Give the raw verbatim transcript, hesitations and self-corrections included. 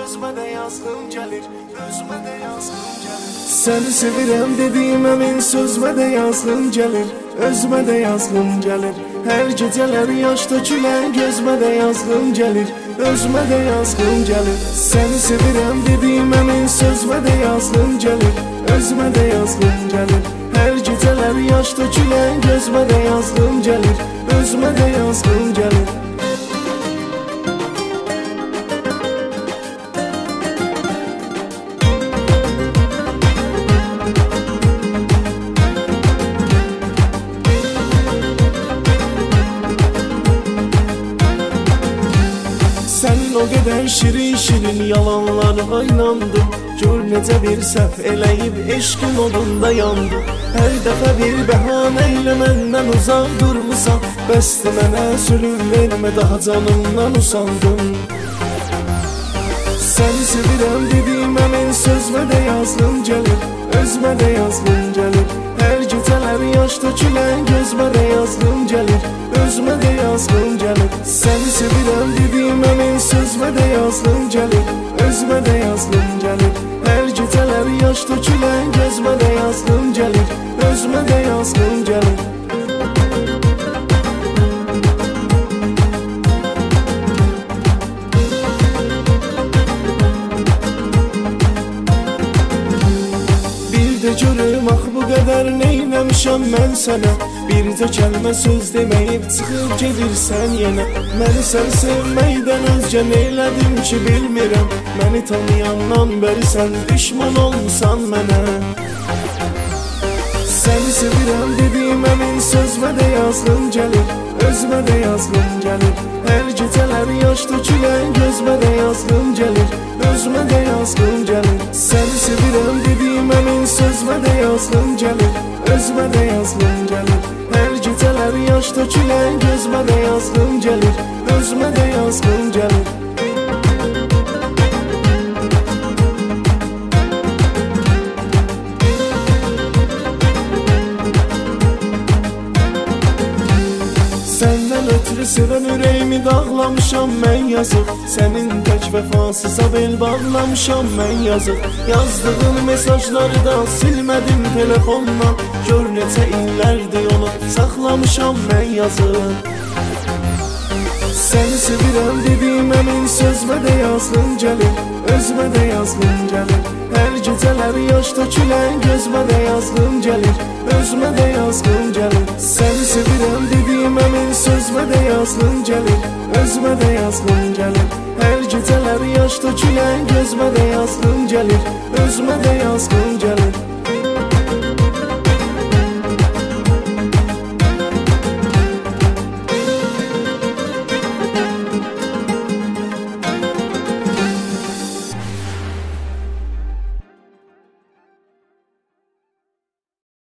özümə də yazığım gəlir, özümə də yazığım gəlir. Səni sevirəm dediyim əmin sözümə də yazığım gəlir, özümə də yazığım gəlir. Hər gecələr yaş tökülən gözümə də yazığım gəlir, özümə də yazığım gəlir. Səni sevirəm dediyim əmin sözümə də yazığım gəlir, özümə də yazığım gəlir. Hər gecələr yaş tökülən gözümə də yazığım gəlir, özümə də yazığım gəlir. Sənin o qədər şirin-şirin yalanlarına inandım. Gör necə bir səhv eləyib eşqin odunda yandım. Hər dəfə bir bəhanə ilə məndən uzaq durmusan. Bəsdir mənə sülün vermə, daha canımdan usandım. Səni sevirəm dediyim əmin sözümə də yazığım gəlir, özümə də yazığım gəlir. Hər gecələr yaş tökülən gözümə də yazığım gəlir, özümə də yazığım gəlir. Səni sevirəm dediyim əmin sözümə də yazığım gəlir, özümə də yazığım gəlir. Hər gecələr yaş tökülən gözümə də yazığım gəlir, özümə də yazığım gəlir. Görüm ax bu qədər neyləmişəm mən sənə. Bircə kəlmə söz deməyib çıxıb gedirsən yenə. Məni sən sevməkdən özgə neylədim ki bilmirəm. Məni tanıyandan bəri sən düşman olmusan mənə. Səni sevirəm dediyim əmin sözümə də yazığım gəlir, özümə də yazığım gəlir. Hər gecələr yaş tökülən gözümə də yazığım gəlir, özümə də yazığım gəlir. Səni sevirəm dediyim əmin sözümə də yazığım gəlir, özümə də yazığım gəlir. Hər gecələr yaş tökülən gözümə də yazığım gəlir, özümə də yazığım gəlir. Səndən ötürü sevən ürəyimi dağlamışam mən yazıq. Sənin tək vəfasıza bel bağlamışam mən yazıq. Yazdığın mesajları da silmədim telefondan. Gör necə illərdir onu saxlamışam mən yazıq. Səni sevirəm dediyim əmin sözümə də yazığım gəlir, özümə də yazığım gəlir. Hər gecələr yaş tökülən gözümə də yazığım gəlir, özümə də yazığım gəlir. Səni sevirəm dediyim əmin sözümə də yazığım gəlir, özümə də yazığım gəlir. Hər gecələr yaş tökülən gözümə də yazığım gəlir, özümə də yazığım gəlir.